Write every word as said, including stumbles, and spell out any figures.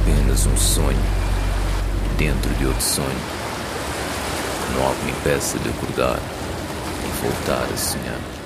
apenas um sonho dentro de outro sonho. Não há que me impeça de acordar e voltar a sonhar.